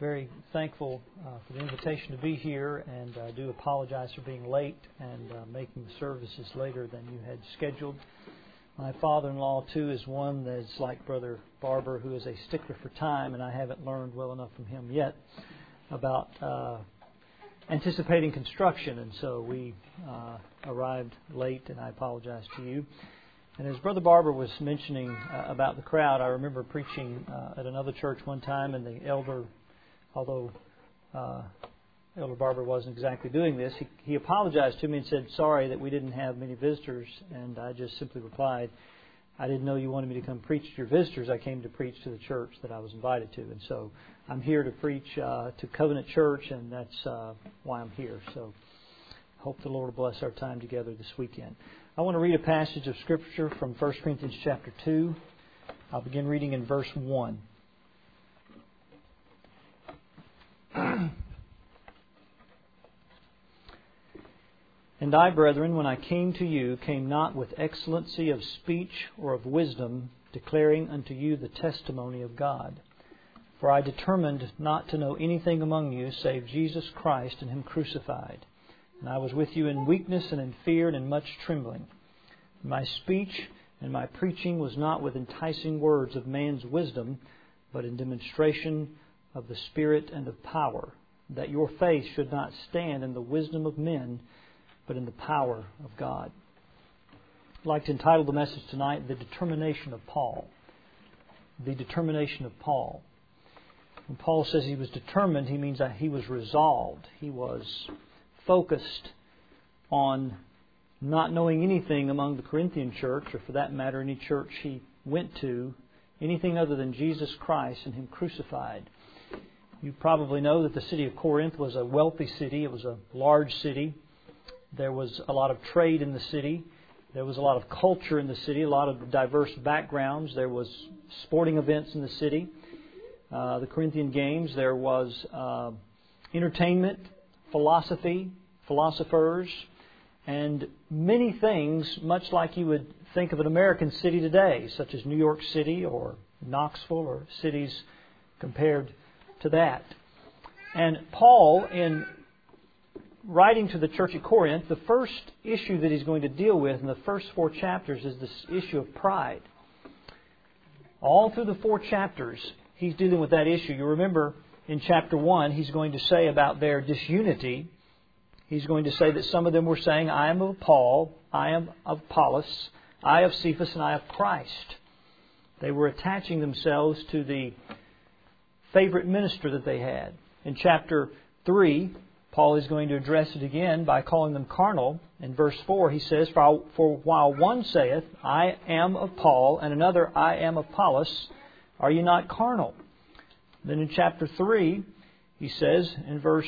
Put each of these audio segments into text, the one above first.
very thankful for the invitation to be here, and I do apologize for being late and making the services later than you had scheduled. My father-in-law, too, is one that's like Brother Barber, who is a stickler for time, and I haven't learned well enough from him yet about anticipating construction, and so we arrived late, and I apologize to you. And as Brother Barber was mentioning about the crowd, I remember preaching at another church one time, and the elder, although Elder Barber wasn't exactly doing this, he apologized to me and said, sorry that we didn't have many visitors, and I just simply replied, I didn't know you wanted me to come preach to your visitors. I came to preach to the church that I was invited to, and so I'm here to preach to Covenant Church, and that's why I'm here. So hope the Lord will bless our time together this weekend. I want to read a passage of Scripture from 1 Corinthians chapter 2. I'll begin reading in verse 1. And I, brethren, when I came to you, came not with excellency of speech or of wisdom, declaring unto you the testimony of God. For I determined not to know anything among you save Jesus Christ and Him crucified. And I was with you in weakness and in fear and in much trembling. My speech and my preaching was not with enticing words of man's wisdom, but in demonstration of the Spirit and of power, that your faith should not stand in the wisdom of men, but in the power of God. I'd like to entitle the message tonight, The Determination of Paul. The Determination of Paul. When Paul says he was determined, he means that he was resolved. He was focused on not knowing anything among the Corinthian church, or for that matter, any church he went to, anything other than Jesus Christ and Him crucified. You probably know that the city of Corinth was a wealthy city. It was a large city. There was a lot of trade in the city. There was a lot of culture in the city, a lot of diverse backgrounds. There was sporting events in the city. The Corinthian games. There was entertainment, philosophy, philosophers, and many things, much like you would think of an American city today, such as New York City or Knoxville or cities compared to that. And Paul, in writing to the church at Corinth, the first issue that he's going to deal with in the first 4 chapters is this issue of pride. All through the 4 chapters, he's dealing with that issue. You remember in chapter 1, he's going to say about their disunity, he's going to say that some of them were saying, I am of Paul, I am of Apollos, I of Cephas, and I of Christ. They were attaching themselves to the favorite minister that they had. In chapter 3, Paul is going to address it again by calling them carnal. In verse 4, he says, For while one saith, I am of Paul, and another, I am of Apollos, are ye not carnal? Then in chapter 3, he says in verse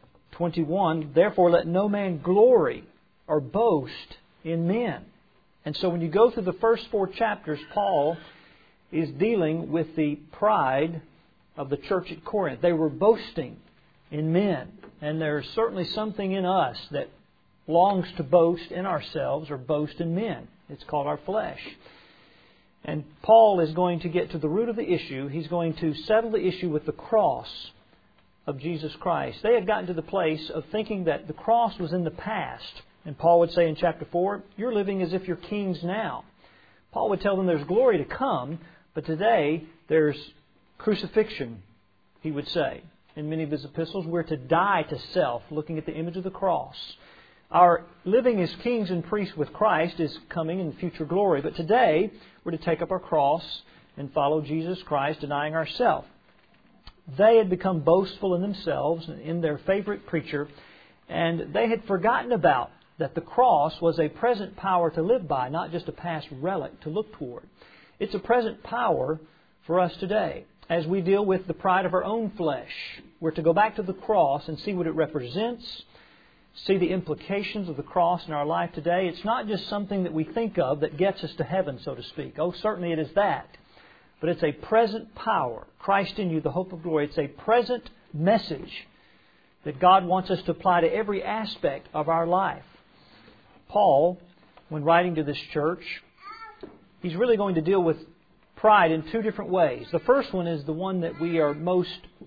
21, Therefore let no man glory or boast in men. And so when you go through the first 4 chapters, Paul is dealing with the pride of the church at Corinth. They were boasting in men. And there's certainly something in us that longs to boast in ourselves or boast in men. It's called our flesh. And Paul is going to get to the root of the issue. He's going to settle the issue with the cross of Jesus Christ. They had gotten to the place of thinking that the cross was in the past. And Paul would say in chapter 4, you're living as if you're kings now. Paul would tell them there's glory to come, but today there's crucifixion, he would say. In many of his epistles, we're to die to self, looking at the image of the cross. Our living as kings and priests with Christ is coming in future glory. But today, we're to take up our cross and follow Jesus Christ, denying ourselves. They had become boastful in themselves and in their favorite preacher, and they had forgotten about that the cross was a present power to live by, not just a past relic to look toward. It's a present power for us today. As we deal with the pride of our own flesh, we're to go back to the cross and see what it represents, see the implications of the cross in our life today. It's not just something that we think of that gets us to heaven, so to speak. Oh, certainly it is that. But it's a present power. Christ in you, the hope of glory. It's a present message that God wants us to apply to every aspect of our life. Paul, when writing to this church, he's really going to deal with pride in 2 different ways. The first one is the one that we are most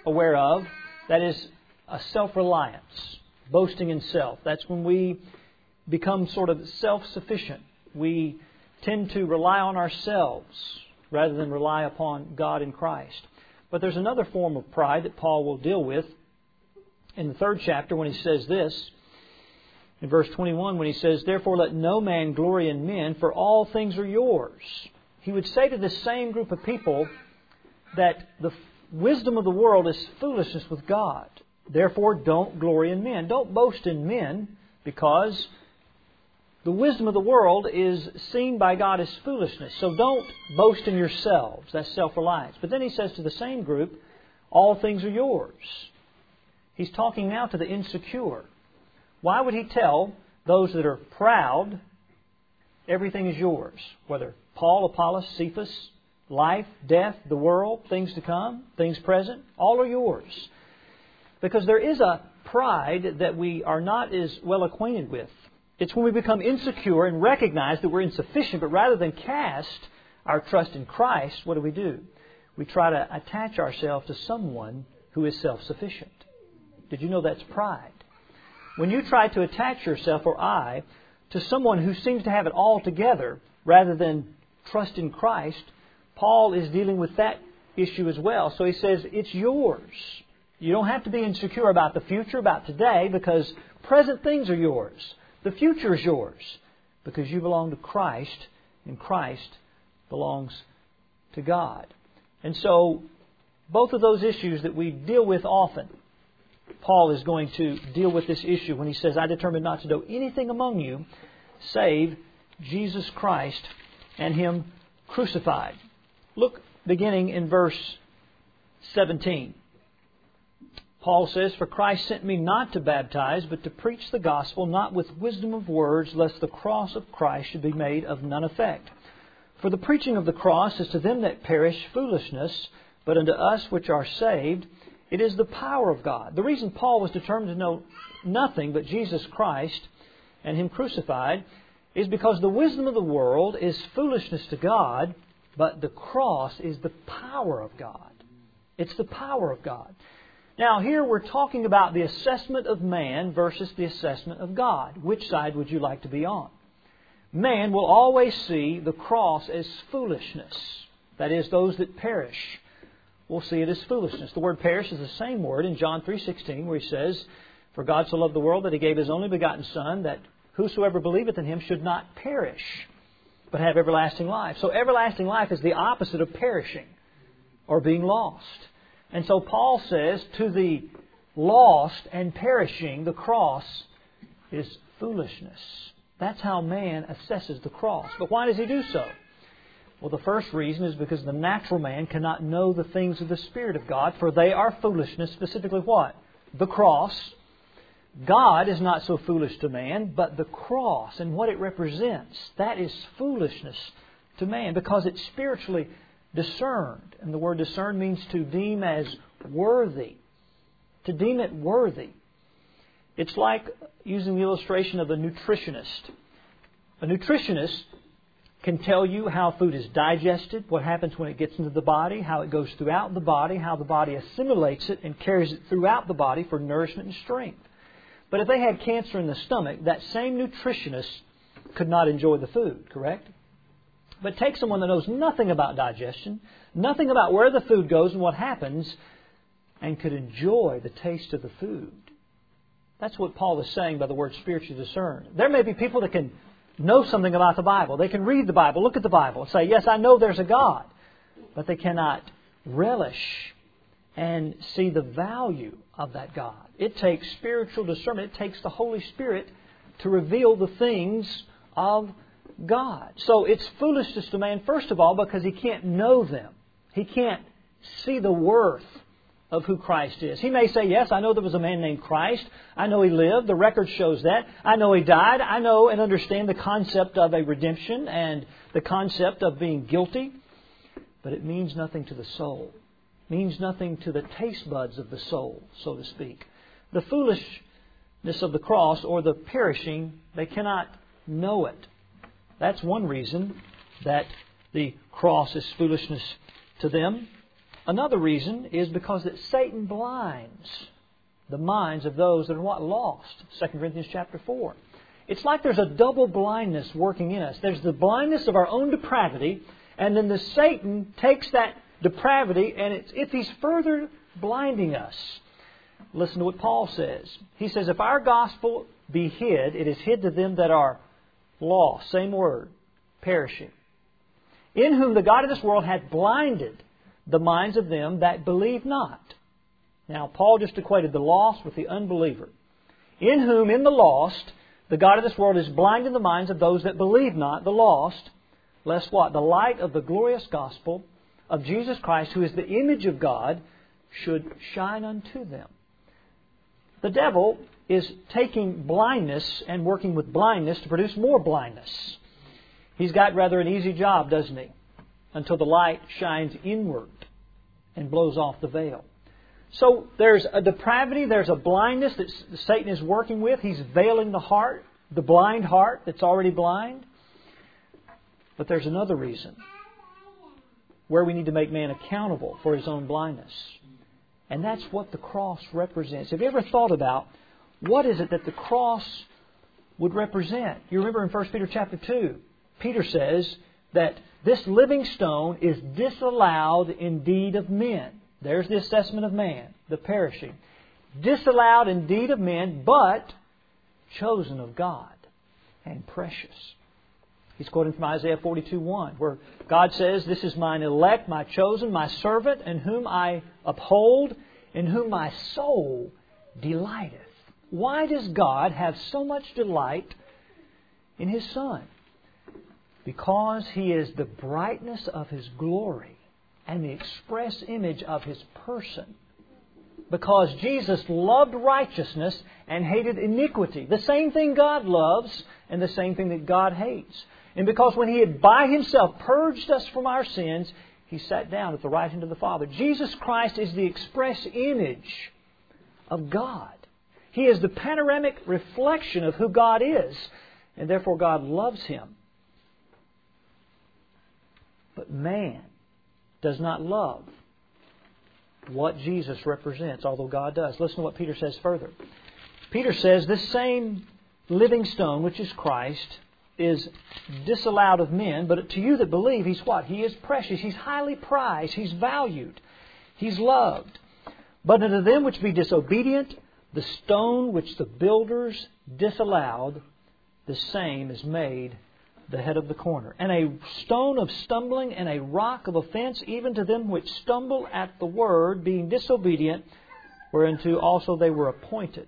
aware of, that is a self-reliance, boasting in self. That's when we become sort of self-sufficient. We tend to rely on ourselves rather than rely upon God in Christ. But there's another form of pride that Paul will deal with in the 3rd chapter when he says this, in verse 21, when he says, "Therefore let no man glory in men, for all things are yours." He would say to this same group of people that the wisdom of the world is foolishness with God. Therefore, don't glory in men. Don't boast in men, because the wisdom of the world is seen by God as foolishness. So don't boast in yourselves. That's self-reliance. But then he says to the same group, all things are yours. He's talking now to the insecure. Why would he tell those that are proud, everything is yours? Whether Paul, Apollos, Cephas, life, death, the world, things to come, things present, all are yours. Because there is a pride that we are not as well acquainted with. It's when we become insecure and recognize that we're insufficient, but rather than cast our trust in Christ, what do? We try to attach ourselves to someone who is self-sufficient. Did you know that's pride? When you try to attach yourself, or I, to someone who seems to have it all together rather than trust in Christ, Paul is dealing with that issue as well. So he says, it's yours. You don't have to be insecure about the future, about today, because present things are yours. The future is yours because you belong to Christ, and Christ belongs to God. And so both of those issues that we deal with often, Paul is going to deal with this issue when he says, I determined not to know anything among you save Jesus Christ and Him crucified. Look, beginning in verse 17. Paul says, "For Christ sent me not to baptize, but to preach the gospel, not with wisdom of words, lest the cross of Christ should be made of none effect. For the preaching of the cross is to them that perish foolishness, but unto us which are saved, it is the power of God." The reason Paul was determined to know nothing but Jesus Christ and Him crucified is because the wisdom of the world is foolishness to God, but the cross is the power of God. It's the power of God. Now, here we're talking about the assessment of man versus the assessment of God. Which side would you like to be on? Man will always see the cross as foolishness. That is, those that perish will see it as foolishness. The word perish is the same word in John 3:16, where He says, "For God so loved the world that He gave His only begotten Son, that whosoever believeth in Him should not perish, but have everlasting life." So everlasting life is the opposite of perishing or being lost. And so Paul says, to the lost and perishing, the cross is foolishness. That's how man assesses the cross. But why does he do so? Well, the first reason is because the natural man cannot know the things of the Spirit of God, for they are foolishness. Specifically what? The cross. God is not so foolish to man, but the cross and what it represents, that is foolishness to man, because it's spiritually discerned. And the word discern means to deem as worthy. To deem it worthy. It's like using the illustration of a nutritionist. A nutritionist can tell you how food is digested, what happens when it gets into the body, how it goes throughout the body, how the body assimilates it and carries it throughout the body for nourishment and strength. But if they had cancer in the stomach, that same nutritionist could not enjoy the food, correct? But take someone that knows nothing about digestion, nothing about where the food goes and what happens, and could enjoy the taste of the food. That's what Paul is saying by the word spiritually discerned. There may be people that can know something about the Bible. They can read the Bible, look at the Bible, and say, yes, I know there's a God. But they cannot relish and see the value of that God. It takes spiritual discernment. It takes the Holy Spirit to reveal the things of God. So it's foolishness to man, first of all, because he can't know them. He can't see the worth of who Christ is. He may say, yes, I know there was a man named Christ. I know He lived. The record shows that. I know He died. I know and understand the concept of a redemption and the concept of being guilty. But it means nothing to the soul. It means nothing to the taste buds of the soul, so to speak. The foolishness of the cross or the perishing, they cannot know it. That's one reason that the cross is foolishness to them. Another reason is because that Satan blinds the minds of those that are what? Lost. 2 Corinthians chapter 4. It's like there's a double blindness working in us. There's the blindness of our own depravity, and then the Satan takes that depravity and if he's further blinding us. Listen to what Paul says. He says, if our gospel be hid, it is hid to them that are lost. Same word. Perishing. In whom the God of this world hath blinded the minds of them that believe not. Now, Paul just equated the lost with the unbeliever. In whom, in the lost, the God of this world is blinding the minds of those that believe not, the lost, lest what? The light of the glorious gospel of Jesus Christ, who is the image of God, should shine unto them. The devil is taking blindness and working with blindness to produce more blindness. He's got rather an easy job, doesn't he? Until the light shines inward and blows off the veil. So there's a depravity, there's a blindness that Satan is working with. He's veiling the heart, the blind heart that's already blind. But there's another reason where we need to make man accountable for his own blindness. And that's what the cross represents. Have you ever thought about what is it that the cross would represent? You remember in 1 Peter chapter 2, Peter says that this living stone is disallowed indeed of men. There's the assessment of man, the perishing. Disallowed indeed of men, but chosen of God and precious. He's quoting from Isaiah 42:1, where God says, this is mine elect, my chosen, my servant, in whom I uphold, in whom my soul delighteth. Why does God have so much delight in His Son? Because He is the brightness of His glory and the express image of His person. Because Jesus loved righteousness and hated iniquity. The same thing God loves and the same thing that God hates. And because when He had by Himself purged us from our sins, He sat down at the right hand of the Father. Jesus Christ is the express image of God. He is the panoramic reflection of who God is. And therefore God loves Him. But man does not love what Jesus represents, although God does. Listen to what Peter says further. Peter says, this same living stone, which is Christ, is disallowed of men, but to you that believe, He's what? He is precious. He's highly prized. He's valued. He's loved. But unto them which be disobedient, the stone which the builders disallowed, the same is made the head of the corner, and a stone of stumbling and a rock of offense, even to them which stumble at the word, being disobedient, whereunto also they were appointed.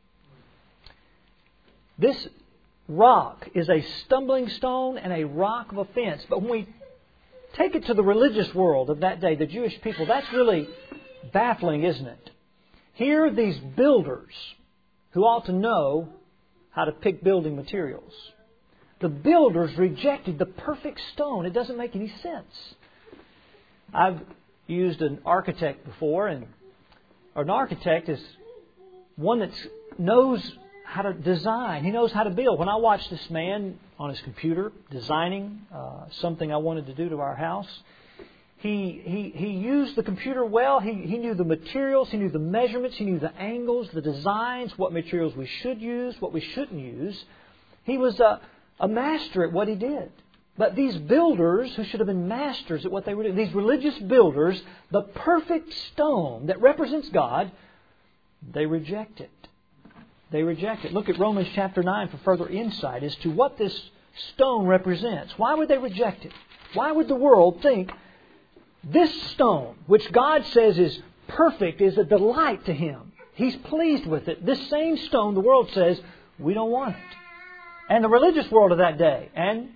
This rock is a stumbling stone and a rock of offense. But when we take it to the religious world of that day, the Jewish people, that's really baffling, isn't it? Here are these builders who ought to know how to pick building materials. The builders rejected the perfect stone. It doesn't make any sense. I've used an architect before, and an architect is one that knows how to design. He knows how to build. When I watched this man on his computer designing something I wanted to do to our house, he used the computer well. He knew the materials, he knew the measurements, he knew the angles, the designs, what materials we should use, what we shouldn't use. He was a master at what he did. But these builders, who should have been masters at what they were doing, these religious builders, the perfect stone that represents God, they reject it. They reject it. Look at Romans chapter 9 for further insight as to what this stone represents. Why would they reject it? Why would the world think this stone, which God says is perfect, is a delight to Him? He's pleased with it. This same stone, the world says, we don't want it. And the religious world of that day, and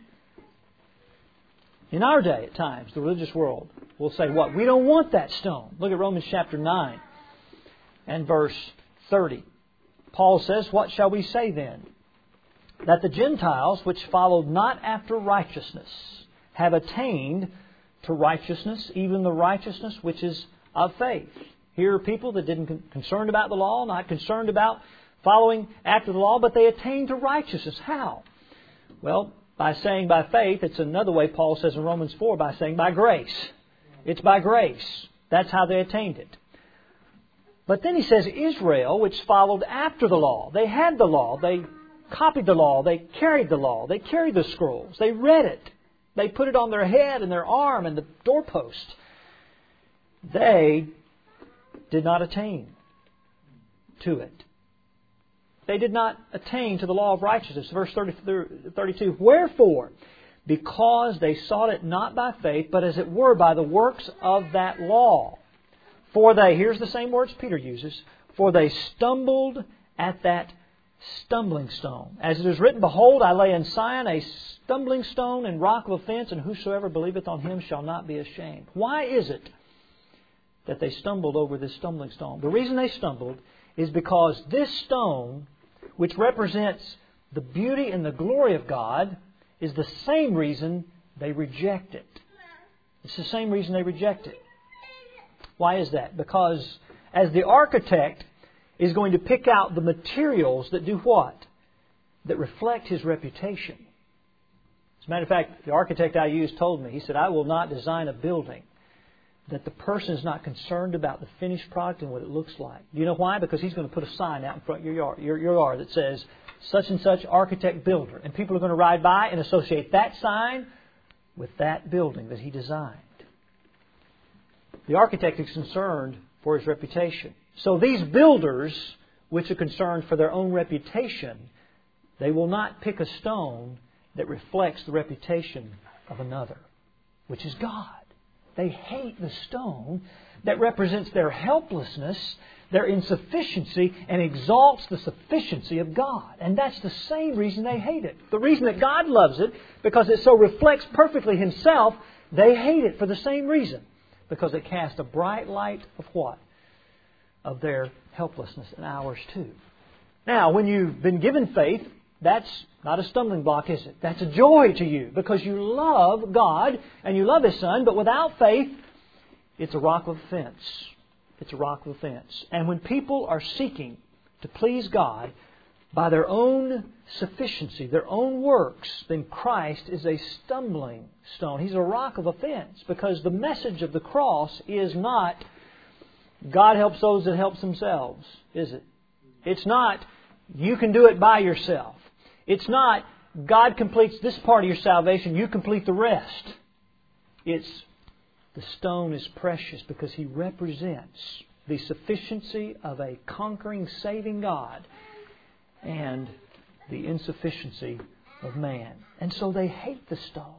in our day at times, the religious world will say, what? We don't want that stone. Look at Romans chapter 9 and verse 30. Paul says, what shall we say then? That the Gentiles, which followed not after righteousness, have attained to righteousness, even the righteousness which is of faith. Here are people that didn't concerned about the law, not concerned about following after the law, but they attained to righteousness. How? Well, by saying by faith. It's another way Paul says in Romans 4, by saying by grace. It's by grace. That's how they attained it. But then he says Israel, which followed after the law. They had the law. They copied the law. They carried the law. They carried the scrolls. They read it. They put it on their head and their arm and the doorpost. They did not attain to it. They did not attain to the law of righteousness. Verse 32, wherefore? Because they sought it not by faith, but as it were by the works of that law. For they, here's the same words Peter uses, for they stumbled at that stumbling stone. As it is written, behold, I lay in Sion a stumbling stone and rock of offense, and whosoever believeth on him shall not be ashamed. Why is it that they stumbled over this stumbling stone? The reason they stumbled is because this stone, which represents the beauty and the glory of God, is the same reason they reject it. It's the same reason they reject it. Why is that? Because as the architect is going to pick out the materials that do what? That reflect his reputation. As a matter of fact, the architect I used told me, he said, I will not design a building that the person is not concerned about the finished product and what it looks like. Do you know why? Because he's going to put a sign out in front of your yard that says, such and such architect builder. And people are going to ride by and associate that sign with that building that he designed. The architect is concerned for his reputation. So these builders, which are concerned for their own reputation, they will not pick a stone that reflects the reputation of another, which is God. They hate the stone that represents their helplessness, their insufficiency, and exalts the sufficiency of God. And that's the same reason they hate it. The reason that God loves it, because it so reflects perfectly Himself, they hate it for the same reason. Because it casts a bright light of what? Of their helplessness and ours too. Now, when you've been given faith, that's not a stumbling block, is it? That's a joy to you because you love God and you love His Son, but without faith, it's a rock of offense. It's a rock of offense. And when people are seeking to please God by their own sufficiency, their own works, then Christ is a stumbling stone. He's a rock of offense because the message of the cross is not God helps those that help themselves, is it? It's not you can do it by yourself. It's not God completes this part of your salvation, you complete the rest. It's the stone is precious because He represents the sufficiency of a conquering, saving God and the insufficiency of man. And so they hate the stone.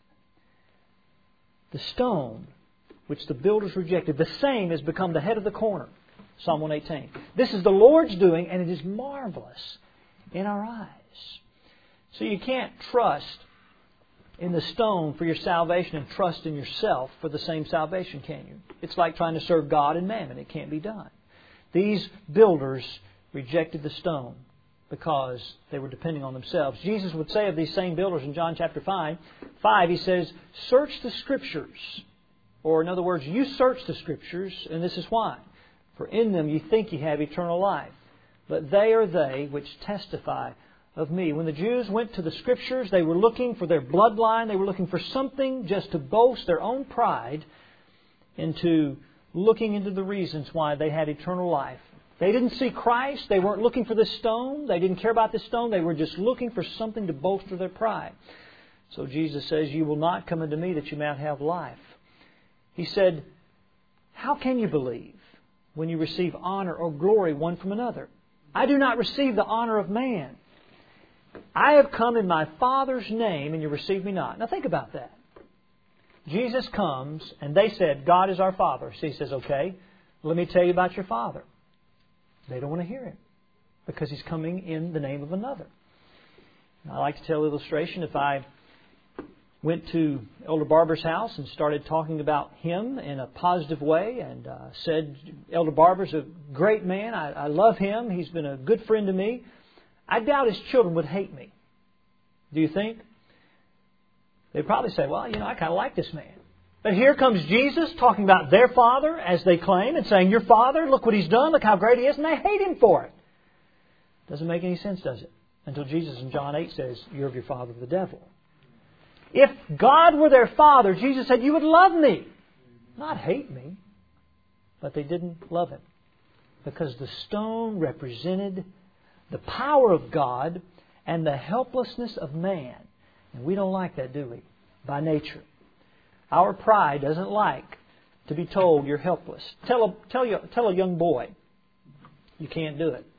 The stone which the builders rejected, the same has become the head of the corner. Psalm 118. This is the Lord's doing, and it is marvelous in our eyes. So you can't trust in the stone for your salvation and trust in yourself for the same salvation, can you? It's like trying to serve God and mammon. It can't be done. These builders rejected the stone because they were depending on themselves. Jesus would say of these same builders in John chapter 5, He says, search the Scriptures. Or in other words, you search the Scriptures, and this is why. For in them you think you have eternal life. But they are they which testify of me. When the Jews went to the Scriptures, they were looking for their bloodline. They were looking for something just to boast their own pride into looking into the reasons why they had eternal life. They didn't see Christ. They weren't looking for this stone. They didn't care about this stone. They were just looking for something to bolster their pride. So Jesus says, you will not come unto me that you might have life. He said, how can you believe when you receive honor or glory one from another? I do not receive the honor of man. I have come in my Father's name, and you receive me not. Now think about that. Jesus comes, and they said, God is our Father. So He says, okay, let me tell you about your Father. They don't want to hear Him because He's coming in the name of another. I like to tell an illustration. If I went to Elder Barber's house and started talking about him in a positive way and said, Elder Barber's a great man. I love him. He's been a good friend to me. I doubt his children would hate me. Do you think? They'd probably say, well, I kind of like this man. But here comes Jesus talking about their Father, as they claim, and saying, your Father, look what He's done, look how great He is, and they hate Him for it. Doesn't make any sense, does it? Until Jesus in John 8 says, you're of your father the devil. If God were their Father, Jesus said, you would love me, not hate me. but they didn't love Him. Because the stone represented the power of God and the helplessness of man. And we don't like that, do we? By nature. Our pride doesn't like to be told you're helpless. Tell a young boy, you can't do it.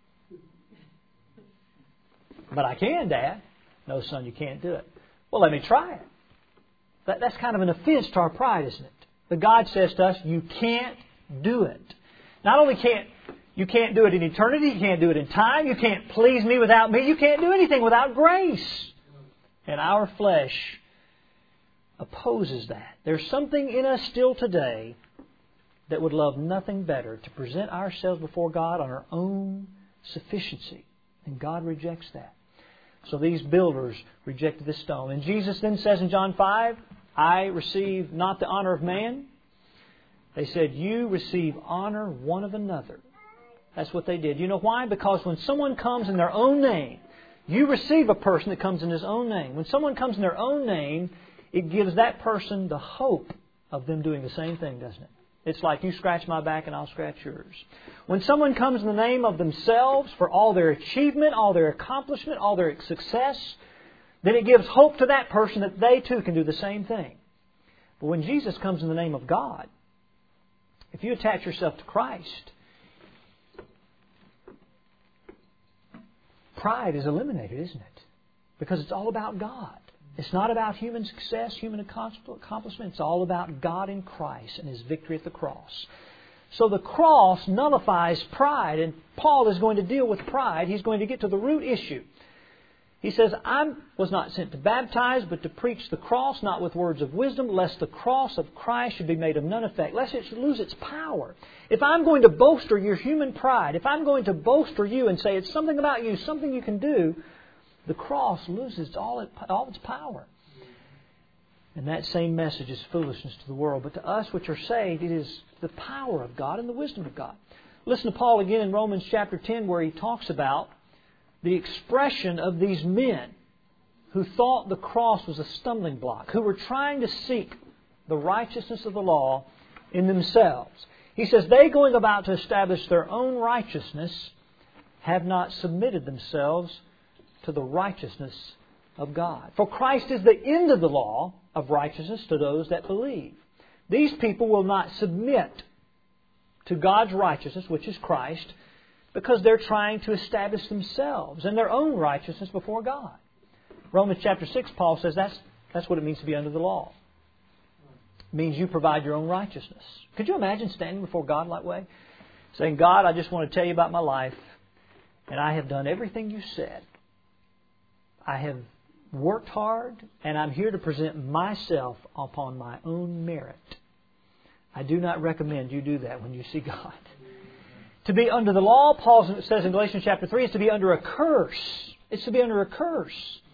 But I can, Dad. No, son, you can't do it. Well, let me try it. That's kind of an offense to our pride, isn't it? But God says to us, you can't do it. Not only you can't do it in eternity, you can't do it in time, you can't please me without me, you can't do anything without grace. And our flesh opposes that. There's something in us still today that would love nothing better to present ourselves before God on our own sufficiency. And God rejects that. So these builders rejected this stone. And Jesus then says in John 5, I receive not the honor of man. They said, you receive honor one of another. That's what they did. You know why? Because when someone comes in their own name, you receive a person that comes in his own name. When someone comes in their own name, it gives that person the hope of them doing the same thing, doesn't it? It's like you scratch my back and I'll scratch yours. When someone comes in the name of themselves for all their achievement, all their accomplishment, all their success, then it gives hope to that person that they too can do the same thing. But when Jesus comes in the name of God, if you attach yourself to Christ, pride is eliminated, isn't it? Because it's all about God. It's not about human success, human accomplishment. It's all about God in Christ and His victory at the cross. So the cross nullifies pride, and Paul is going to deal with pride. He's going to get to the root issue. He says, I was not sent to baptize, but to preach the cross, not with words of wisdom, lest the cross of Christ should be made of none effect, lest it should lose its power. If I'm going to bolster your human pride, if I'm going to bolster you and say it's something about you, something you can do, the cross loses all its power. And that same message is foolishness to the world. But to us which are saved, it is the power of God and the wisdom of God. Listen to Paul again in Romans chapter 10, where he talks about the expression of these men who thought the cross was a stumbling block, who were trying to seek the righteousness of the law in themselves. He says, they going about to establish their own righteousness have not submitted themselves to the righteousness of God. For Christ is the end of the law of righteousness to those that believe. These people will not submit to God's righteousness, which is Christ, because they're trying to establish themselves and their own righteousness before God. Romans chapter 6, Paul says that's what it means to be under the law. It means you provide your own righteousness. Could you imagine standing before God that way? Saying, God, I just want to tell you about my life, and I have done everything you said. I have worked hard, and I'm here to present myself upon my own merit. I do not recommend you do that when you see God. To be under the law, Paul says in Galatians chapter 3, is to be under a curse. It's to be under a curse.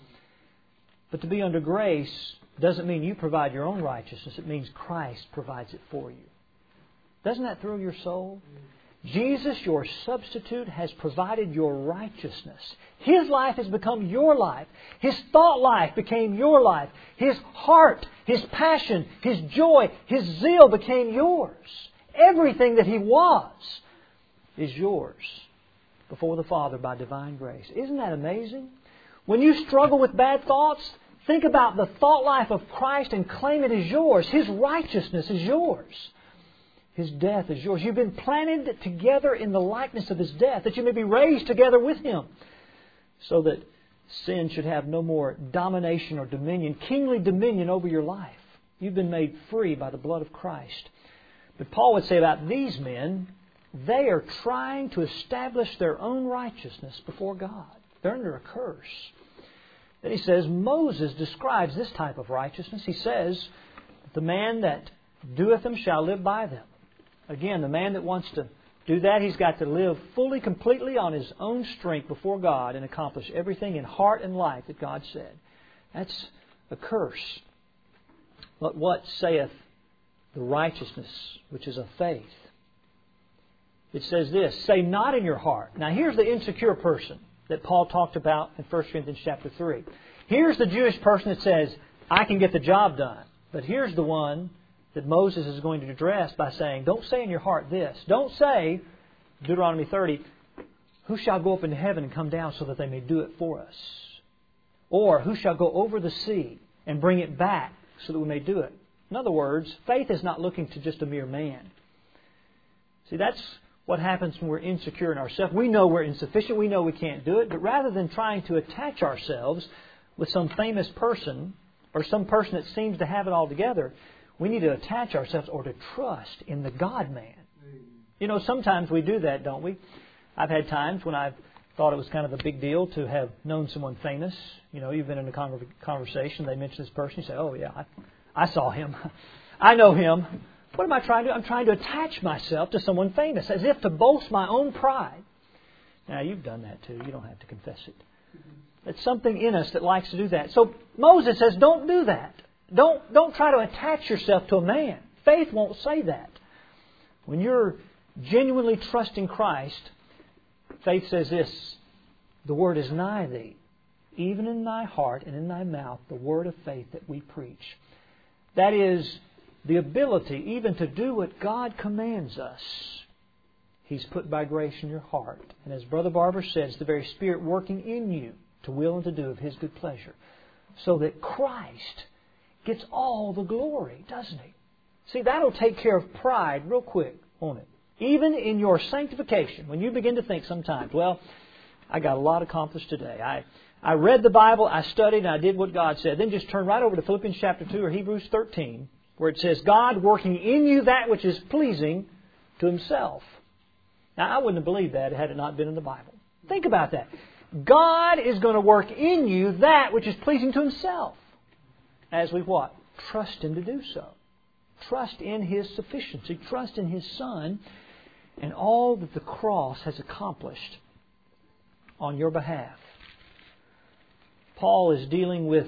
But to be under grace doesn't mean you provide your own righteousness. It means Christ provides it for you. Doesn't that thrill your soul? Jesus, your substitute, has provided your righteousness. His life has become your life. His thought life became your life. His heart, His passion, His joy, His zeal became yours. Everything that He was is yours before the Father by divine grace. Isn't that amazing? When you struggle with bad thoughts, think about the thought life of Christ and claim it as yours. His righteousness is yours. His death is yours. You've been planted together in the likeness of His death, that you may be raised together with Him, so that sin should have no more domination or dominion, kingly dominion over your life. You've been made free by the blood of Christ. But Paul would say about these men, they are trying to establish their own righteousness before God. They're under a curse. Then he says, Moses describes this type of righteousness. He says, the man that doeth them shall live by them. Again, the man that wants to do that, he's got to live fully, completely on his own strength before God and accomplish everything in heart and life that God said. That's a curse. But what saith the righteousness which is of faith? It says this, say not in your heart. Now here's the insecure person that Paul talked about in 1 Corinthians chapter 3. Here's the Jewish person that says, I can get the job done. But here's the one that Moses is going to address by saying, don't say in your heart this. Don't say, Deuteronomy 30, who shall go up into heaven and come down so that they may do it for us? Or who shall go over the sea and bring it back so that we may do it? In other words, faith is not looking to just a mere man. See, that's what happens when we're insecure in ourselves. We know we're insufficient. We know we can't do it. But rather than trying to attach ourselves with some famous person or some person that seems to have it all together, we need to attach ourselves or to trust in the God-man. You know, sometimes we do that, don't we? I've had times when I've thought it was kind of a big deal to have known someone famous. You know, you've been in a conversation, they mention this person, you say, oh yeah, I saw him. I know him. What am I trying to do? I'm trying to attach myself to someone famous, as if to boast my own pride. Now, you've done that too. You don't have to confess it. It's something in us that likes to do that. So Moses says, don't do that. Don't try to attach yourself to a man. Faith won't say that. When you're genuinely trusting Christ, faith says this, the word is nigh thee, even in thy heart and in thy mouth, the word of faith that we preach. That is the ability even to do what God commands us. He's put by grace in your heart. And as Brother Barber says, the very Spirit working in you to will and to do of His good pleasure. So that Christ gets all the glory, doesn't He? See, that'll take care of pride real quick, won't it? Even in your sanctification, when you begin to think sometimes, well, I got a lot accomplished today. I read the Bible, I studied, and I did what God said. Then just turn right over to Philippians chapter 2 or Hebrews 13, where it says, God working in you that which is pleasing to Himself. Now, I wouldn't have believed that had it not been in the Bible. Think about that. God is going to work in you that which is pleasing to Himself. As we what? Trust Him to do so. Trust in His sufficiency. Trust in His Son and all that the cross has accomplished on your behalf. Paul is dealing with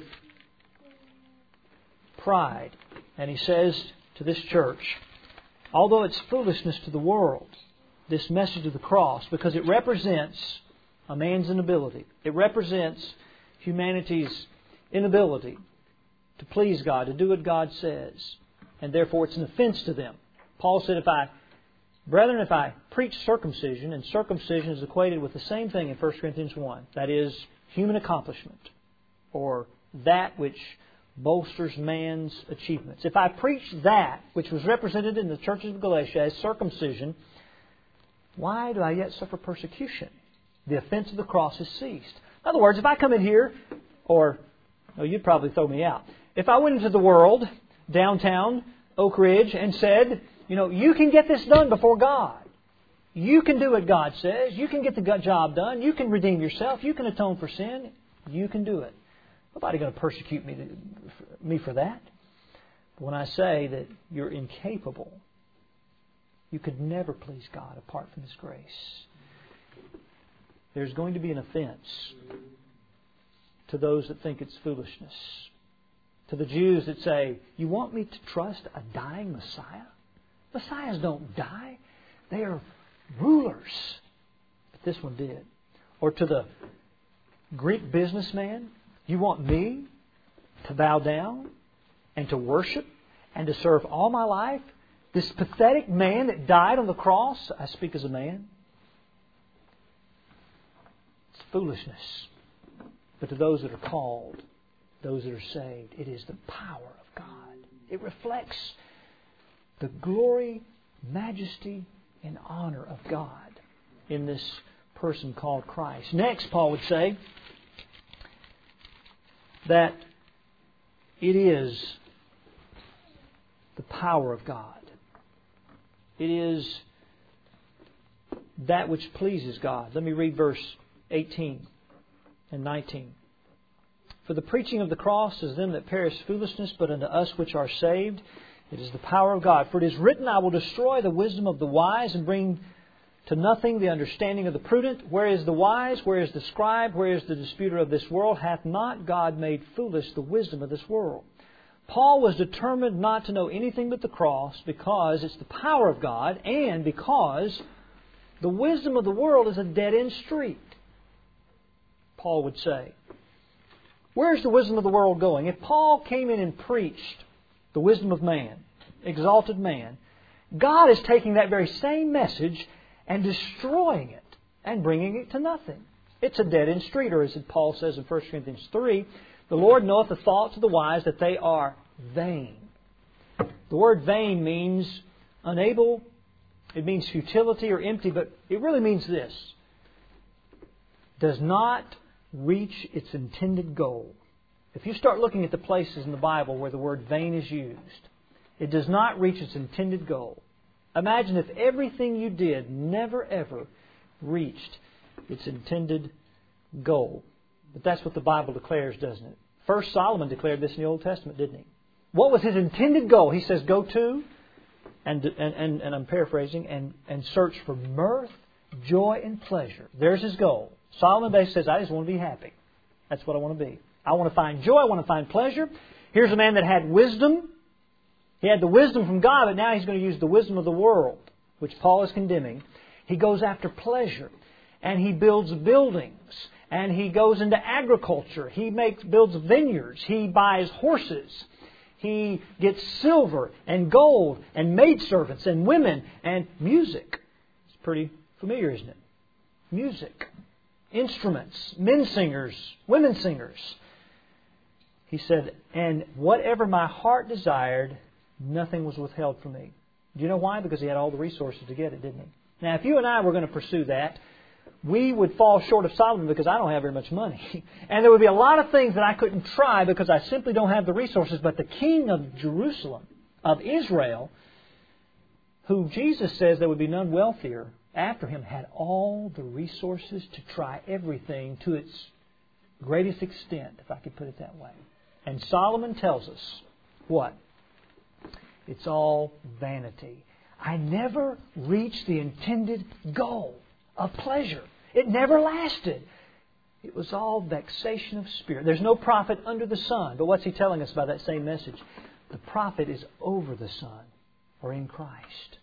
pride. And he says to this church, although it's foolishness to the world, this message of the cross, because it represents a man's inability. It represents humanity's inability to please God, to do what God says. And therefore it's an offense to them. Paul said, if I preach circumcision, and circumcision is equated with the same thing in 1 Corinthians 1, that is, human accomplishment, or that which bolsters man's achievements. If I preach that which was represented in the churches of Galatia as circumcision, why do I yet suffer persecution? The offense of the cross has ceased. In other words, if I come in here, you'd probably throw me out. If I went into the world, downtown Oak Ridge, and said, you can get this done before God. You can do what God says. You can get the job done. You can redeem yourself. You can atone for sin. You can do it. Nobody's going to persecute me for that. But when I say that you're incapable, you could never please God apart from His grace. There's going to be an offense to those that think it's foolishness. To the Jews that say, you want me to trust a dying Messiah? Messiahs don't die. They are rulers. But this one did. Or to the Greek businessman, you want me to bow down and to worship and to serve all my life? This pathetic man that died on the cross? I speak as a man. It's foolishness. But to those that are called, those that are saved, it is the power of God. It reflects the glory, majesty, and honor of God in this person called Christ. Next, Paul would say that it is the power of God. It is that which pleases God. Let me read verse 18 and 19. For the preaching of the cross is them that perish foolishness, but unto us which are saved, it is the power of God. For it is written, I will destroy the wisdom of the wise and bring to nothing the understanding of the prudent. Where is the wise? Where is the scribe? Where is the disputer of this world? Hath not God made foolish the wisdom of this world? Paul was determined not to know anything but the cross because it's the power of God and because the wisdom of the world is a dead-end street, Paul would say. Where's the wisdom of the world going? If Paul came in and preached the wisdom of man, exalted man, God is taking that very same message and destroying it and bringing it to nothing. It's a dead-end street, or as Paul says in 1 Corinthians 3, the Lord knoweth the thoughts of the wise, that they are vain. The word vain means unable, it means futility or empty, but it really means this: does not reach its intended goal. If you start looking at the places in the Bible where the word vain is used, it does not reach its intended goal. Imagine if everything you did never ever reached its intended goal. But that's what the Bible declares, doesn't it? First, Solomon declared this in the Old Testament, didn't he? What was his intended goal? He says, go to, and I'm paraphrasing, and search for mirth, joy, and pleasure. There's his goal. Solomon basically says, I just want to be happy. That's what I want to be. I want to find joy. I want to find pleasure. Here's a man that had wisdom. He had the wisdom from God, but now he's going to use the wisdom of the world, which Paul is condemning. He goes after pleasure, and he builds buildings, and he goes into agriculture. He builds vineyards. He buys horses. He gets silver and gold and maidservants and women and music. It's pretty familiar, isn't it? Music, instruments, men singers, women singers. He said, and whatever my heart desired, nothing was withheld from me. Do you know why? Because he had all the resources to get it, didn't he? Now, if you and I were going to pursue that, we would fall short of Solomon because I don't have very much money. And there would be a lot of things that I couldn't try because I simply don't have the resources. But the king of Jerusalem, of Israel, who Jesus says there would be none wealthier after him, had all the resources to try everything to its greatest extent, if I could put it that way. And Solomon tells us what? It's all vanity. I never reached the intended goal of pleasure. It never lasted. It was all vexation of spirit. There's no profit under the sun. But what's he telling us by that same message? The profit is over the sun, or in Christ.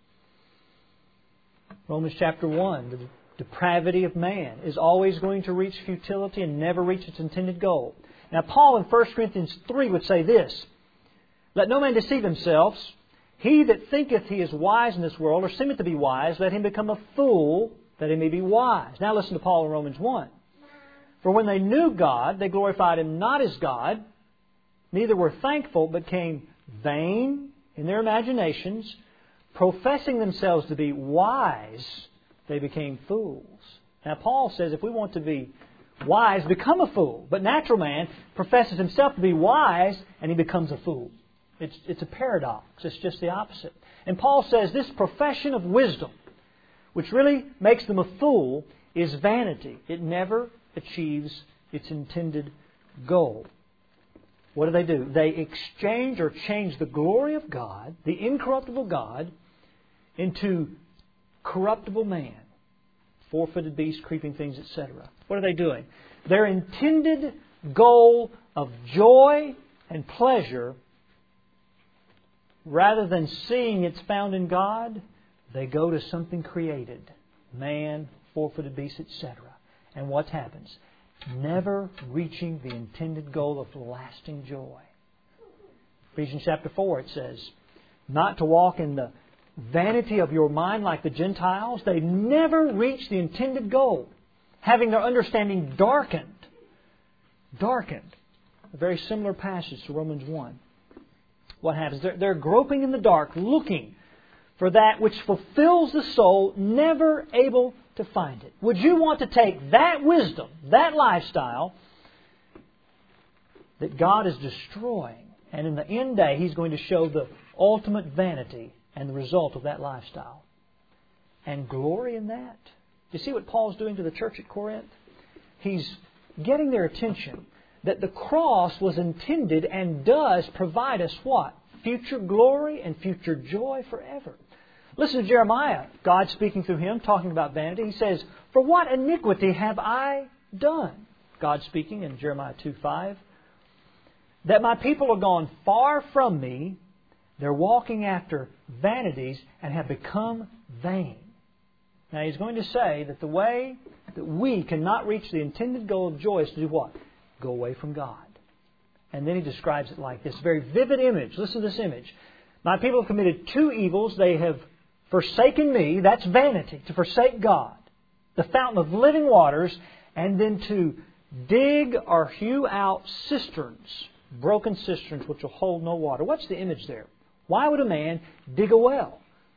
Romans chapter 1, the depravity of man is always going to reach futility and never reach its intended goal. Now, Paul in 1 Corinthians 3 would say this: let no man deceive himself. He that thinketh he is wise in this world, or seemeth to be wise, let him become a fool, that he may be wise. Now listen to Paul in Romans 1. For when they knew God, they glorified Him not as God, neither were thankful, but came vain in their imaginations, professing themselves to be wise, they became fools. Now Paul says if we want to be wise, become a fool. But natural man professes himself to be wise, and he becomes a fool. It's a paradox. It's just the opposite. And Paul says this profession of wisdom, which really makes them a fool, is vanity. It never achieves its intended goal. What do? They exchange or change the glory of God, the incorruptible God, into corruptible man, four-footed beasts, creeping things, etc. What are they doing? Their intended goal of joy and pleasure, rather than seeing it's found in God, they go to something created. Man, four-footed beasts, etc. And what happens? Never reaching the intended goal of lasting joy. Ephesians chapter 4, it says, not to walk in the vanity of your mind like the Gentiles. They never reach the intended goal, having their understanding darkened. Darkened. A very similar passage to Romans 1. What happens? They're groping in the dark, looking for that which fulfills the soul, never able to find it. Would you want to take that wisdom, that lifestyle that God is destroying, and in the end day He's going to show the ultimate vanity and the result of that lifestyle, and glory in that? You see what Paul's doing to the church at Corinth? He's getting their attention that the cross was intended and does provide us what? Future glory and future joy forever. Listen to Jeremiah, God speaking through him, talking about vanity. He says, for what iniquity have I done? God speaking in Jeremiah 2:5. That my people are gone far from me. They're walking after vanities and have become vain. Now He's going to say that the way that we cannot reach the intended goal of joy is to do what? Go away from God. And then He describes it like this very vivid image. Listen to this image. My people have committed two evils. They have forsaken me, that's vanity, to forsake God, the fountain of living waters, and then to dig or hew out cisterns, broken cisterns which will hold no water. What's the image there? Why would a man dig a well?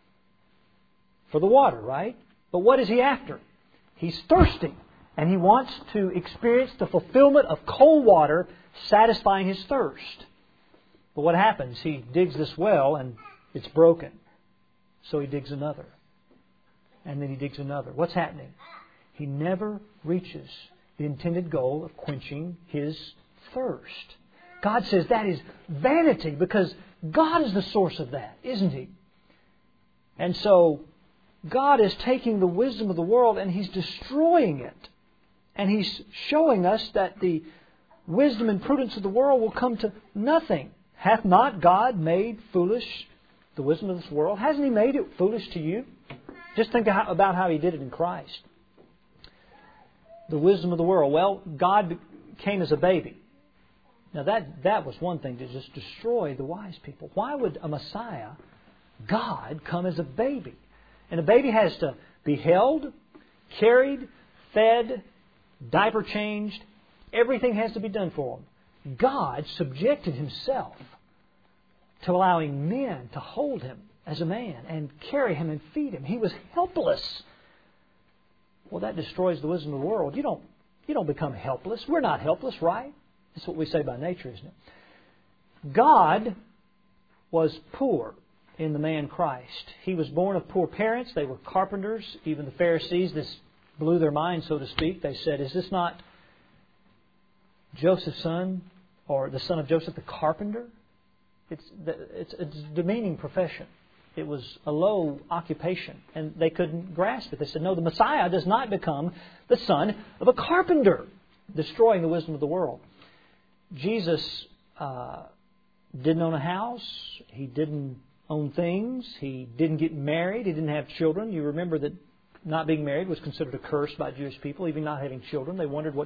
For the water, right? But what is he after? He's thirsty, and he wants to experience the fulfillment of cold water satisfying his thirst. But what happens? He digs this well and it's broken. So he digs another. And then he digs another. What's happening? He never reaches the intended goal of quenching his thirst. God says that is vanity because God is the source of that, isn't He? And so God is taking the wisdom of the world and He's destroying it. And He's showing us that the wisdom and prudence of the world will come to nothing. Hath not God made foolish the wisdom of this world? Hasn't He made it foolish to you? Just think about how He did it in Christ. The wisdom of the world. Well, God came as a baby. Now that was one thing to just destroy the wise people. Why would a Messiah, God, come as a baby? And a baby has to be held, carried, fed, diaper changed. Everything has to be done for him. God subjected Himself to allowing men to hold Him as a man and carry Him and feed Him. He was helpless. Well, that destroys the wisdom of the world. You don't become helpless. We're not helpless, right? That's what we say by nature, isn't it? God was poor in the man Christ. He was born of poor parents. They were carpenters. Even the Pharisees, this blew their mind, so to speak. They said, is this not Joseph's son, or the son of Joseph the carpenter? It's a demeaning profession. It was a low occupation, and they couldn't grasp it. They said, no, the Messiah does not become the son of a carpenter, destroying the wisdom of the world. Jesus didn't own a house. He didn't own things. He didn't get married. He didn't have children. You remember that not being married was considered a curse by Jewish people, even not having children. They wondered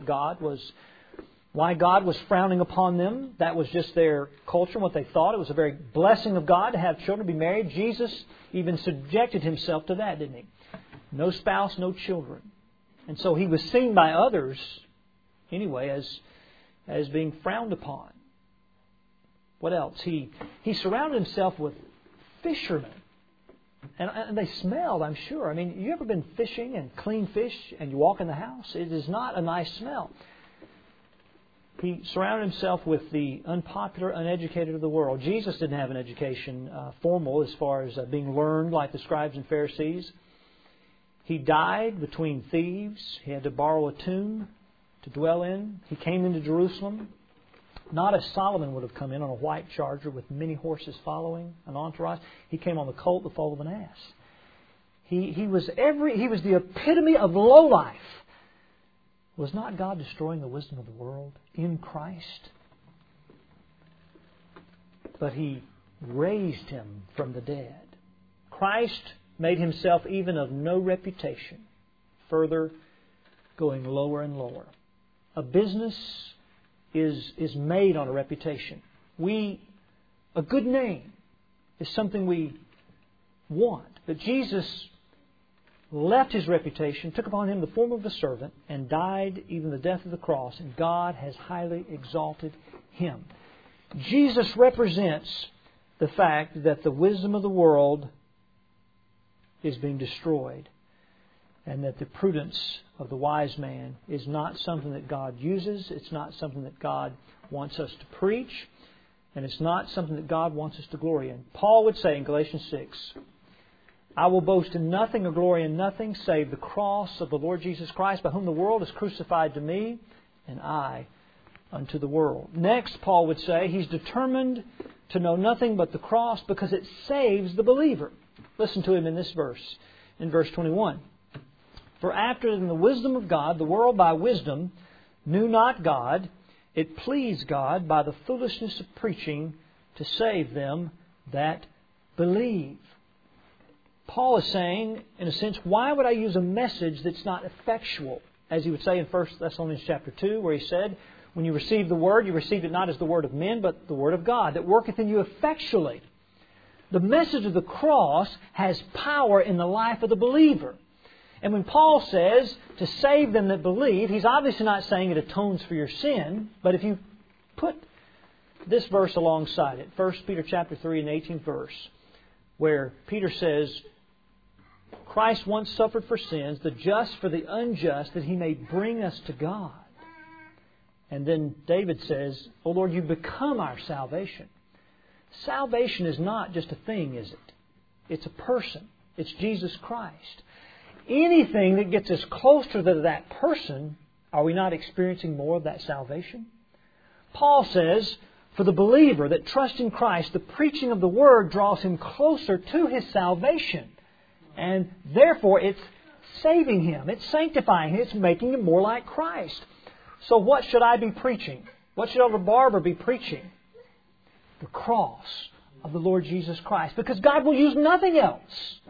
why God was frowning upon them. That was just their culture and what they thought. It was a very blessing of God to have children, be married. Jesus even subjected Himself to that, didn't He? No spouse, no children. And so He was seen by others, anyway, as being frowned upon. What else? He surrounded Himself with fishermen. And they smelled, I'm sure. I mean, you ever been fishing and clean fish and you walk in the house? It is not a nice smell. He surrounded Himself with the unpopular, uneducated of the world. Jesus didn't have an education formal as far as being learned like the scribes and Pharisees. He died between thieves. He had to borrow a tomb to dwell in. He came into Jerusalem. Not as Solomon would have come in on a white charger with many horses following, an entourage. He came on the colt, the foal of an ass. He was the epitome of lowlife. Was not God destroying the wisdom of the world in Christ? But He raised Him from the dead. Christ made Himself even of no reputation, further going lower and lower. A business is made on a reputation. A good name is something we want. But Jesus left His reputation, took upon Him the form of a servant, and died even the death of the cross, and God has highly exalted Him. Jesus represents the fact that the wisdom of the world is being destroyed, and that the prudence of the wise man is not something that God uses, it's not something that God wants us to preach, and it's not something that God wants us to glory in. Paul would say in Galatians 6, I will boast in nothing or glory in nothing save the cross of the Lord Jesus Christ, by whom the world is crucified to me, and I unto the world. Next, Paul would say, he's determined to know nothing but the cross because it saves the believer. Listen to him in this verse, in verse 21. For after in the wisdom of God, the world by wisdom knew not God, it pleased God by the foolishness of preaching to save them that believe. Paul is saying, in a sense, why would I use a message that's not effectual? As he would say in 1 Thessalonians chapter 2, where he said, when you receive the Word, you receive it not as the Word of men, but the Word of God, that worketh in you effectually. The message of the cross has power in the life of the believer. And when Paul says to save them that believe, he's obviously not saying it atones for your sin. But if you put this verse alongside it, 1 Peter chapter 3 and 18th verse, where Peter says, Christ once suffered for sins, the just for the unjust, that He may bring us to God. And then David says, O Lord, You become our salvation. Salvation is not just a thing, is it? It's a person. It's Jesus Christ. Anything that gets us closer to that person, are we not experiencing more of that salvation? Paul says, for the believer that trusts in Christ, the preaching of the Word draws him closer to his salvation. And therefore, it's saving him. It's sanctifying him. It's making him more like Christ. So what should I be preaching? What should Elder Barber be preaching? The cross of the Lord Jesus Christ. Because God will use nothing else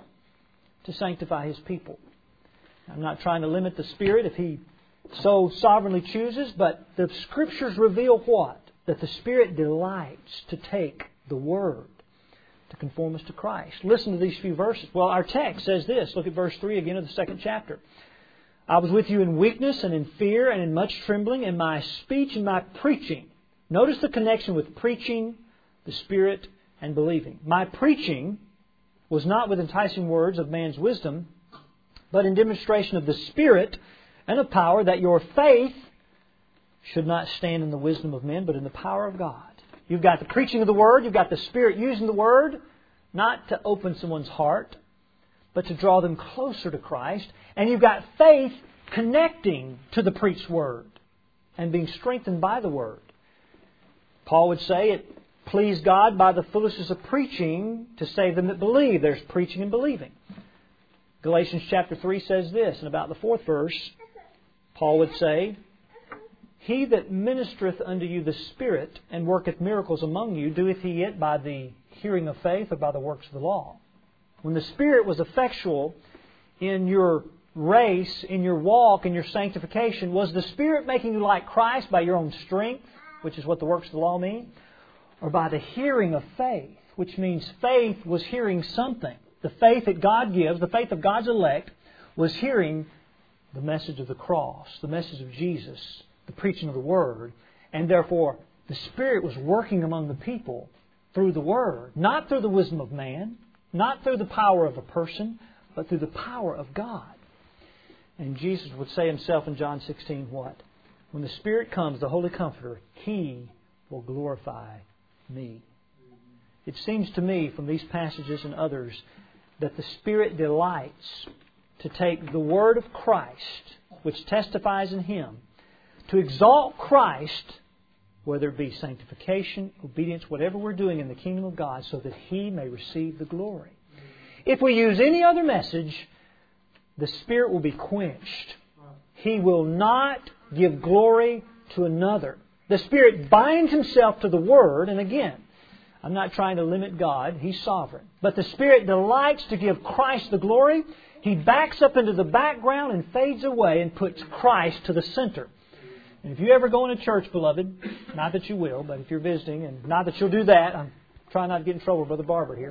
to sanctify His people. I'm not trying to limit the Spirit if He so sovereignly chooses, but the Scriptures reveal what? That the Spirit delights to take the Word to conform us to Christ. Listen to these few verses. Well, our text says this. Look at verse 3 again of the 2nd chapter. I was with you in weakness and in fear and in much trembling, and my speech and my preaching. Notice the connection with preaching, the Spirit, and believing. My preaching was not with enticing words of man's wisdom, but in demonstration of the Spirit and of power, that your faith should not stand in the wisdom of men, but in the power of God. You've got the preaching of the Word, you've got the Spirit using the Word, not to open someone's heart, but to draw them closer to Christ. And you've got faith connecting to the preached Word and being strengthened by the Word. Paul would say it pleased God by the foolishness of preaching to save them that believe. There's preaching and believing. Galatians chapter 3 says this, and about the 4th verse, Paul would say, He that ministereth unto you the Spirit and worketh miracles among you, doeth He it by the hearing of faith or by the works of the law? When the Spirit was effectual in your race, in your walk, in your sanctification, was the Spirit making you like Christ by your own strength, which is what the works of the law mean, or by the hearing of faith, which means faith was hearing something. The faith that God gives, the faith of God's elect, was hearing the message of the cross, the message of Jesus, the preaching of the Word, and therefore the Spirit was working among the people through the Word, not through the wisdom of man, not through the power of a person, but through the power of God. And Jesus would say Himself in John 16, what? When the Spirit comes, the Holy Comforter, He will glorify me. It seems to me from these passages and others that the Spirit delights to take the Word of Christ, which testifies in Him, to exalt Christ, whether it be sanctification, obedience, whatever we're doing in the kingdom of God, so that He may receive the glory. If we use any other message, the Spirit will be quenched. He will not give glory to another. The Spirit binds Himself to the Word, and again, I'm not trying to limit God. He's sovereign. But the Spirit delights to give Christ the glory. He backs up into the background and fades away and puts Christ to the center. And if you ever go into church, beloved, not that you will, but if you're visiting, and not that you'll do that, I'm trying not to get in trouble with Brother Barber here.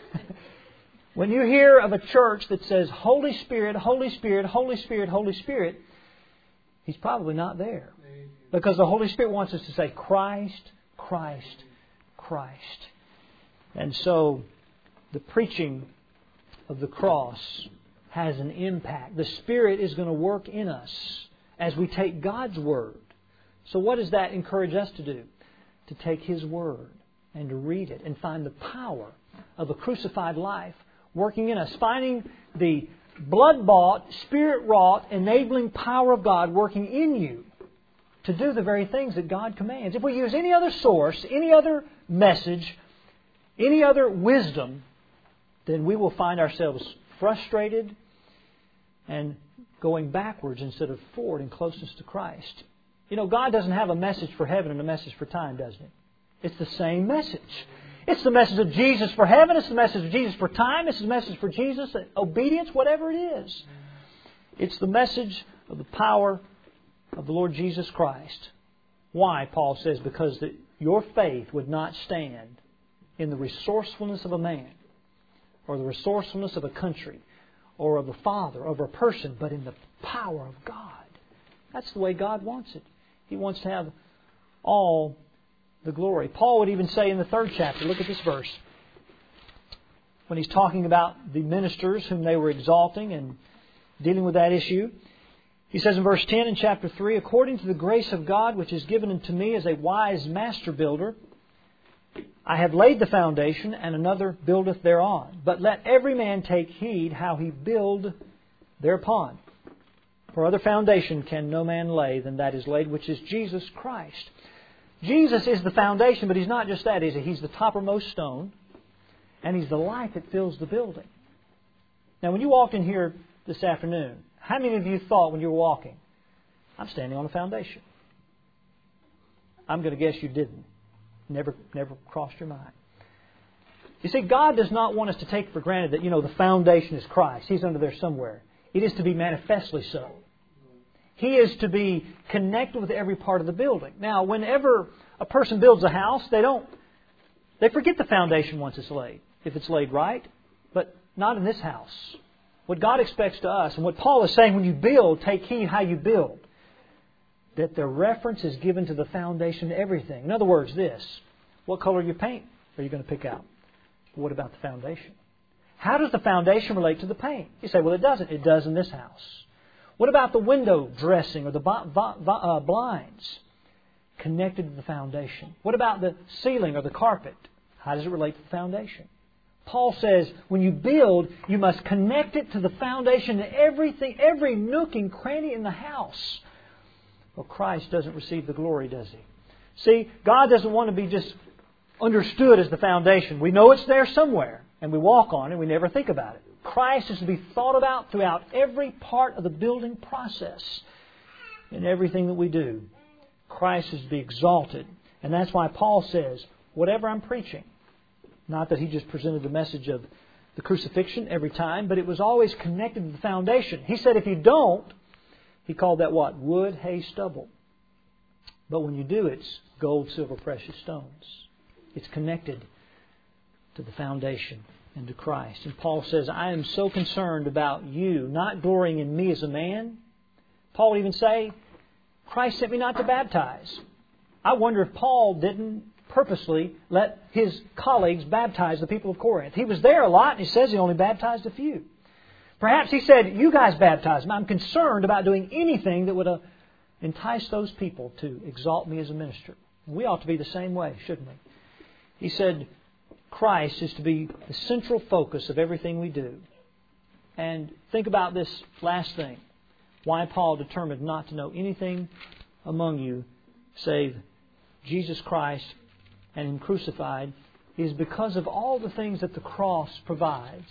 When you hear of a church that says, Holy Spirit, Holy Spirit, Holy Spirit, Holy Spirit, He's probably not there. Because the Holy Spirit wants us to say, Christ, Christ, Christ. And so, the preaching of the cross has an impact. The Spirit is going to work in us as we take God's Word. So what does that encourage us to do? To take His Word and to read it and find the power of a crucified life working in us. Finding the blood-bought, Spirit-wrought, enabling power of God working in you to do the very things that God commands. If we use any other source, any other message, any other wisdom, then we will find ourselves frustrated and going backwards instead of forward in closeness to Christ. You know, God doesn't have a message for heaven and a message for time, doesn't He? It's the same message. It's the message of Jesus for heaven. It's the message of Jesus for time. It's the message for Jesus, obedience, whatever it is. It's the message of the power of the Lord Jesus Christ. Why? Paul says, because your faith would not stand in the resourcefulness of a man, or the resourcefulness of a country, or of a father, or of a person, but in the power of God. That's the way God wants it. He wants to have all the glory. Paul would even say in the 3rd chapter, look at this verse, when he's talking about the ministers whom they were exalting and dealing with that issue. He says in verse 10 in chapter 3, according to the grace of God which is given unto me as a wise master builder, I have laid the foundation, and another buildeth thereon. But let every man take heed how he build thereupon. For other foundation can no man lay than that is laid, which is Jesus Christ. Jesus is the foundation, but He's not just that, is He? He's the toppermost stone, and He's the light that fills the building. Now, when you walked in here this afternoon, how many of you thought when you were walking, I'm standing on a foundation? I'm going to guess you didn't. Never crossed your mind. You see, God does not want us to take for granted that, the foundation is Christ. He's under there somewhere. It is to be manifestly so. He is to be connected with every part of the building. Now, whenever a person builds a house, they forget the foundation once it's laid, if it's laid right, but not in this house. What God expects to us, and what Paul is saying, when you build, take heed how you build. That the reference is given to the foundation of everything. In other words, this. What color of your paint are you going to pick out? What about the foundation? How does the foundation relate to the paint? You say, well, it doesn't. It does in this house. What about the window dressing or the blinds? Connected to the foundation. What about the ceiling or the carpet? How does it relate to the foundation? Paul says, when you build, you must connect it to the foundation and everything, every nook and cranny in the house. Well, Christ doesn't receive the glory, does He? See, God doesn't want to be just understood as the foundation. We know it's there somewhere, and we walk on it, and we never think about it. Christ is to be thought about throughout every part of the building process. In everything that we do, Christ is to be exalted. And that's why Paul says, whatever I'm preaching, not that he just presented the message of the crucifixion every time, but it was always connected to the foundation. He said if you don't, he called that what? Wood, hay, stubble. But when you do, it's gold, silver, precious stones. It's connected to the foundation and to Christ. And Paul says, I am so concerned about you, not glorying in me as a man. Paul would even say, Christ sent me not to baptize. I wonder if Paul didn't purposely let his colleagues baptize the people of Corinth. He was there a lot, and he says he only baptized a few. Perhaps he said, you guys baptize me. I'm concerned about doing anything that would entice those people to exalt me as a minister. We ought to be the same way, shouldn't we? He said, Christ is to be the central focus of everything we do. And think about this last thing. Why Paul determined not to know anything among you save Jesus Christ and Him crucified is because of all the things that the cross provides.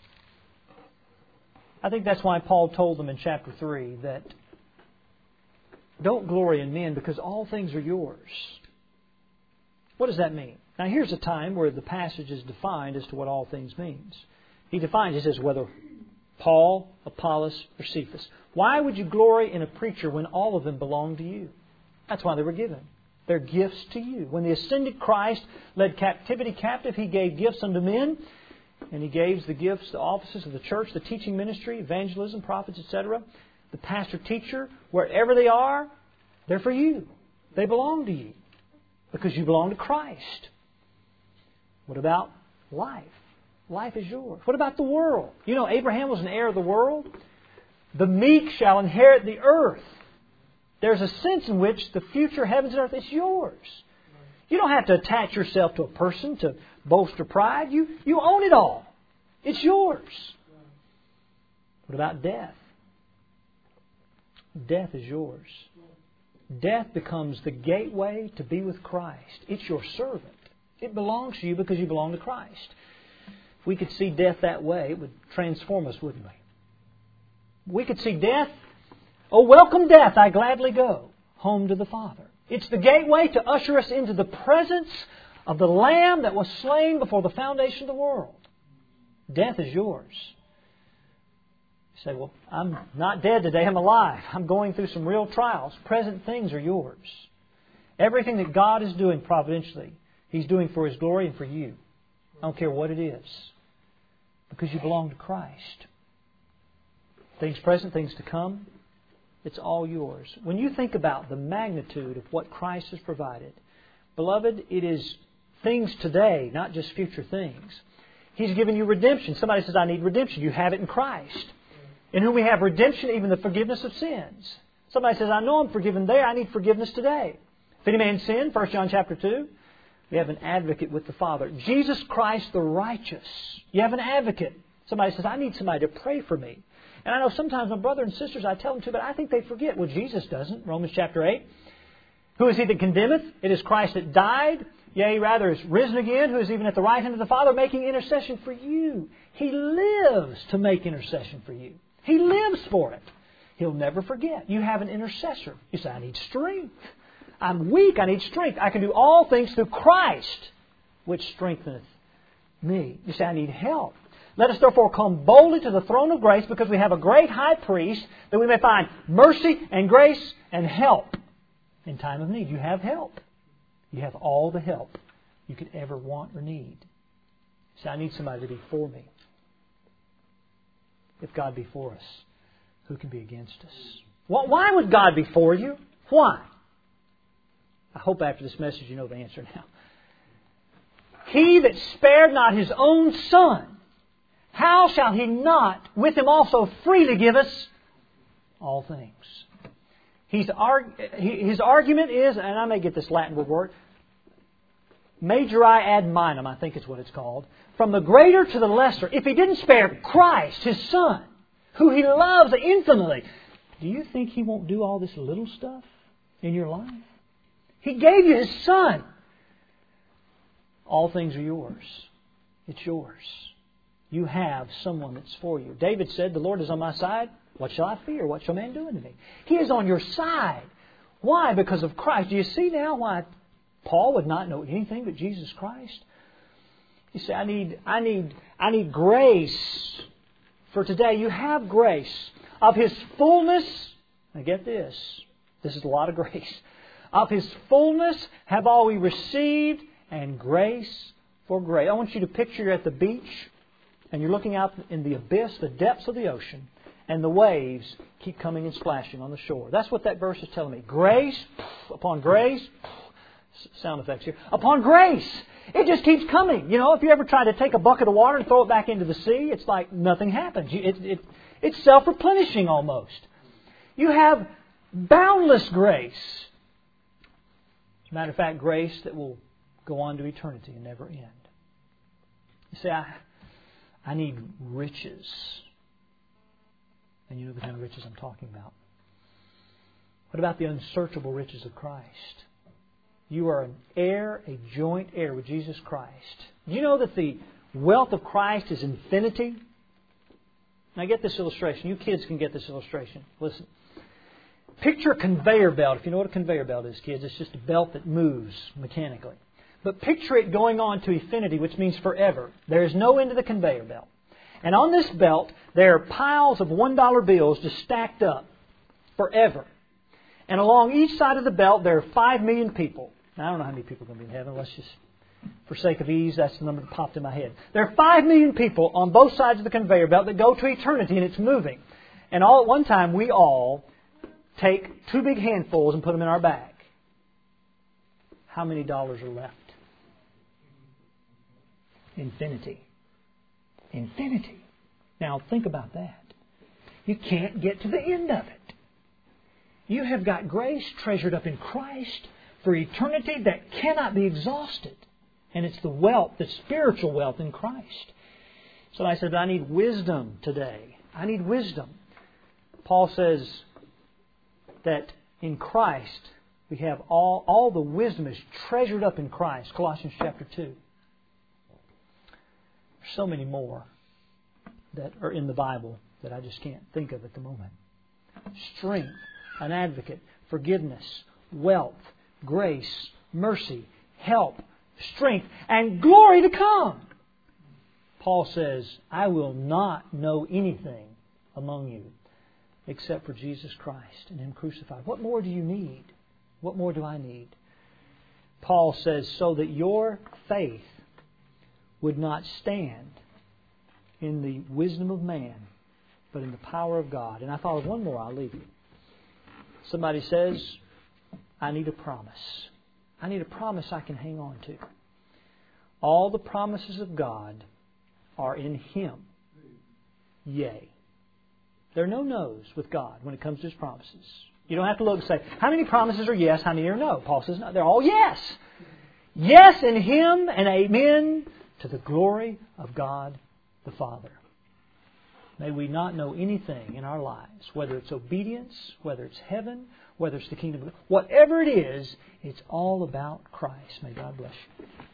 I think that's why Paul told them in chapter 3 that don't glory in men because all things are yours. What does that mean? Now here's a time where the passage is defined as to what all things means. He defines, he says, whether Paul, Apollos, or Cephas. Why would you glory in a preacher when all of them belong to you? That's why they were given. They're gifts to you. When the ascended Christ led captivity captive, He gave gifts unto men. And He gave the gifts, the offices of the church, the teaching ministry, evangelism, prophets, etc. The pastor, teacher, wherever they are, they're for you. They belong to you because you belong to Christ. What about life? Life is yours. What about the world? You know, Abraham was an heir of the world. The meek shall inherit the earth. There's a sense in which the future heavens and earth is yours. You don't have to attach yourself to a person to boast or pride. You own it all. It's yours. What about death? Death is yours. Death becomes the gateway to be with Christ. It's your servant. It belongs to you because you belong to Christ. If we could see death that way, it would transform us, wouldn't we? We could see death. Oh, welcome death, I gladly go home to the Father. It's the gateway to usher us into the presence of the Lamb that was slain before the foundation of the world. Death is yours. You say, well, I'm not dead today, I'm alive. I'm going through some real trials. Present things are yours. Everything that God is doing providentially, He's doing for His glory and for you. I don't care what it is. Because you belong to Christ. Things present, things to come, it's all yours. When you think about the magnitude of what Christ has provided, beloved, it is things today, not just future things. He's given you redemption. Somebody says, I need redemption. You have it in Christ. In whom we have redemption, even the forgiveness of sins. Somebody says, I know I'm forgiven there. I need forgiveness today. If any man sin, 1 John chapter 2, we have an advocate with the Father. Jesus Christ the righteous. You have an advocate. Somebody says, I need somebody to pray for me. And I know sometimes my brother and sisters, I tell them to, but I think they forget. Well, Jesus doesn't. Romans chapter 8. Who is he that condemneth? It is Christ that died. Yea, rather is risen again, who is even at the right hand of the Father, making intercession for you. He lives to make intercession for you. He lives for it. He'll never forget. You have an intercessor. You say, I need strength. I'm weak. I need strength. I can do all things through Christ, which strengtheneth me. You say, I need help. Let us therefore come boldly to the throne of grace, because we have a great high priest, that we may find mercy and grace and help in time of need. You have help. You have all the help you could ever want or need. So I need somebody to be for me. If God be for us, who can be against us? Why would God be for you? Why? I hope after this message you know the answer now. He that spared not His own Son, how shall He not with Him also freely give us all things? His argument is, and I may get this Latin word, majori ad minam, I think is what it's called. From the greater to the lesser. If He didn't spare Christ, His Son, who He loves infinitely, do you think He won't do all this little stuff in your life? He gave you His Son. All things are yours. It's yours. You have someone that's for you. David said, the Lord is on my side. What shall I fear? What shall man do unto me? He is on your side. Why? Because of Christ. Do you see now why Paul would not know anything but Jesus Christ? You say, I need grace for today. You have grace. Of His fullness, now get this. This is a lot of grace. Of His fullness have all we received, and grace for grace. I want you to picture you're at the beach, and you're looking out in the abyss, the depths of the ocean, and the waves keep coming and splashing on the shore. That's what that verse is telling me. Grace upon grace. Sound effects here. Upon grace. It just keeps coming. You know, if you ever try to take a bucket of water and throw it back into the sea, it's like nothing happens. It's self-replenishing almost. You have boundless grace. As a matter of fact, grace that will go on to eternity and never end. You say, I need riches. And you know the kind of riches I'm talking about. What about the unsearchable riches of Christ? You are an heir, a joint heir with Jesus Christ. Do you know that the wealth of Christ is infinity? Now get this illustration. You kids can get this illustration. Listen. Picture a conveyor belt. If you know what a conveyor belt is, kids, it's just a belt that moves mechanically. But picture it going on to infinity, which means forever. There is no end to the conveyor belt. And on this belt, there are piles of $1 bills just stacked up forever. And along each side of the belt, there are 5 million people. Now, I don't know how many people are going to be in heaven. Let's just, for sake of ease, that's the number that popped in my head. There are 5 million people on both sides of the conveyor belt that go to eternity, and it's moving. And all at one time, we all take 2 big handfuls and put them in our bag. How many dollars are left? Infinity. Infinity. Now think about that. You can't get to the end of it. You have got grace treasured up in Christ for eternity that cannot be exhausted. And it's the wealth, the spiritual wealth in Christ. So I said, I need wisdom today. I need wisdom. Paul says that in Christ we have all the wisdom is treasured up in Christ. Colossians chapter 2. There's so many more that are in the Bible that I just can't think of at the moment. Strength, an advocate, forgiveness, wealth, grace, mercy, help, strength, and glory to come. Paul says, I will not know anything among you except for Jesus Christ and Him crucified. What more do you need? What more do I need? Paul says, so that your faith would not stand in the wisdom of man, but in the power of God. And I thought of one more, I'll leave you. Somebody says, I need a promise. I need a promise I can hang on to. All the promises of God are in Him. Yea. There are no no's with God when it comes to His promises. You don't have to look and say, how many promises are yes, how many are no? Paul says, no, they're all yes. Yes in Him and amen to the glory of God the Father. May we not know anything in our lives, whether it's obedience, whether it's heaven, whether it's the kingdom of God. Whatever it is, it's all about Christ. May God bless you.